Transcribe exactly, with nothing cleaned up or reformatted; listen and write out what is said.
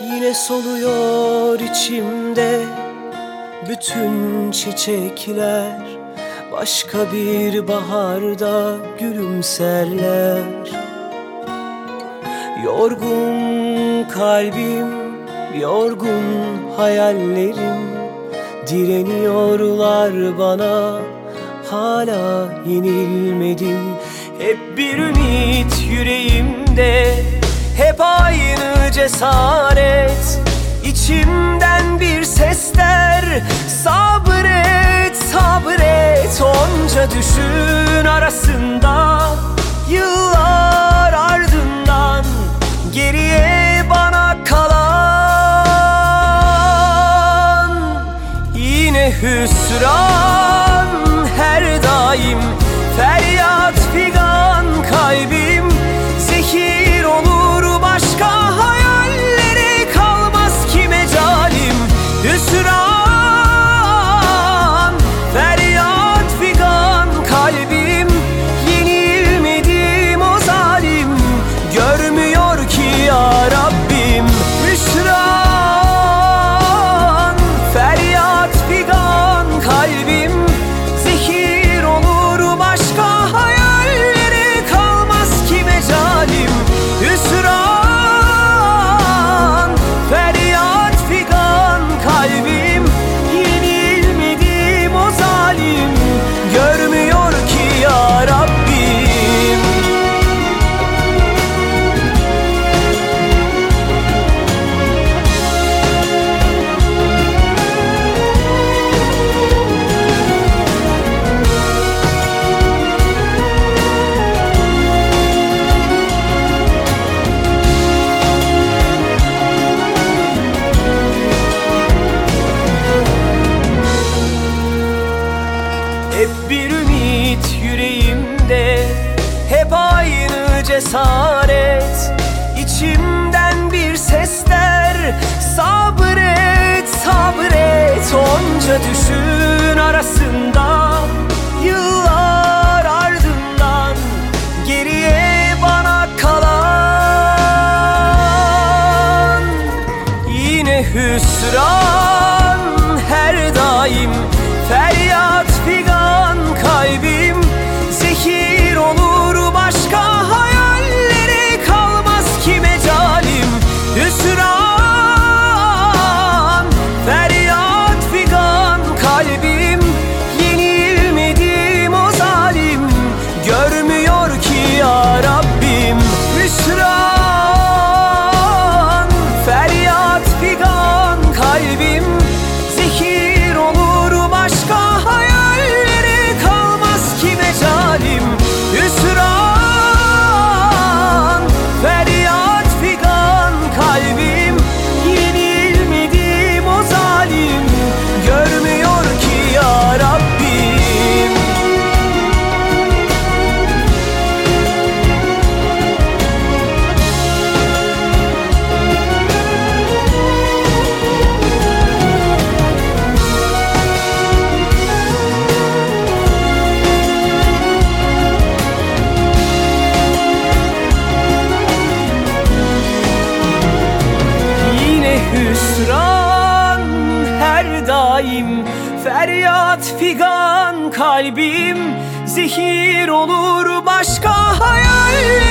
Yine soluyor içimde bütün çiçekler, başka bir baharda gülümserler. Yorgun kalbim, yorgun hayallerim, direniyorlar bana, hala yenilmedim. Hep bir ümit yüreğimde, hep aynı cesaret. İçimden bir sesler, sabret, sabret. Onca düşün arasında, yıllar ardından geriye bana kalan yine hüsran. Her daim feryat figan kalbim, zehir olur başka hayallere kalmaz ki mecalim. Hüsran, feryat figan kalbim, yenilmedim o zalim, görmüyor ki ya Rabbim. Hüsran, feryat figan kalbim, zehir olur başka hayallere kalmaz ki mecalim. Hüsran, feryat figan kalbim, yenilmedim o zalim, görmüyor ki ya Rabbim. Hep bir ümit yüreğimde, hep aynı cesaret. İçimden bir sesler, sabret, sabret. Onca düşün arasında, yıllar ardından geriye bana kalan yine hüsran. Her daim feryat figan kalbim, zehir olur başka hayallere kalmaz ki mecalim. Hüsran, feryat figan kalbim, yenilmedim o zalim, görmüyor ki ya Rabbim. Hüsran, feryat figan kalbim, zehir olur başka hayallere kalmaz ki mecalim. Hüsran, feryat figan kalbim, yenilmedim o zalim, görmüyor ki ya Rabbim. Hüsran, her daim feryat figan kalbim, zehir olur başka hayal.